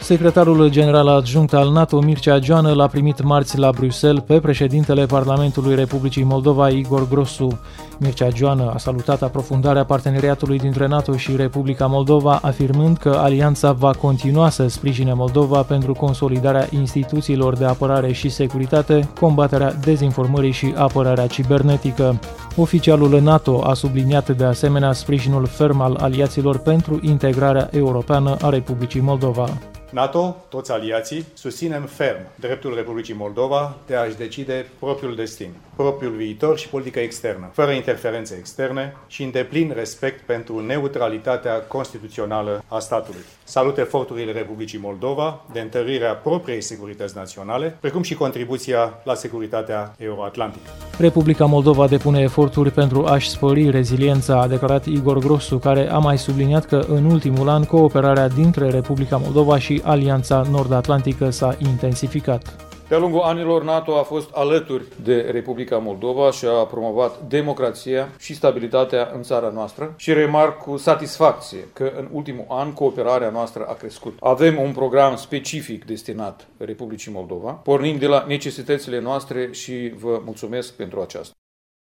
Secretarul general adjunct al NATO, Mircea Joană, l-a primit marți la Bruxelles pe președintele Parlamentului Republicii Moldova, Igor Grosu. Mircea Joană a salutat aprofundarea parteneriatului dintre NATO și Republica Moldova, afirmând că alianța va continua să sprijine Moldova pentru consolidarea instituțiilor de apărare și securitate, combaterea dezinformării și apărarea cibernetică. Oficialul NATO a subliniat de asemenea sprijinul ferm al aliaților pentru integrarea europeană a Republicii Moldova. NATO, toți aliații, susținem ferm dreptul Republicii Moldova de a-și decide propriul destin, propriul viitor și politică externă, fără interferențe externe și în deplin respect pentru neutralitatea constituțională a statului. Salut eforturile Republicii Moldova de întărire a propriei securități naționale, precum și contribuția la securitatea euroatlantică. Republica Moldova depune eforturi pentru a-și spori reziliența, a declarat Igor Grosu, care a mai subliniat că în ultimul an cooperarea dintre Republica Moldova și Alianța Nord-Atlantică s-a intensificat. De-a lungul anilor, NATO a fost alături de Republica Moldova și a promovat democrația și stabilitatea în țara noastră și remarc cu satisfacție că în ultimul an cooperarea noastră a crescut. Avem un program specific destinat Republicii Moldova, pornind de la necesitățile noastre și vă mulțumesc pentru aceasta.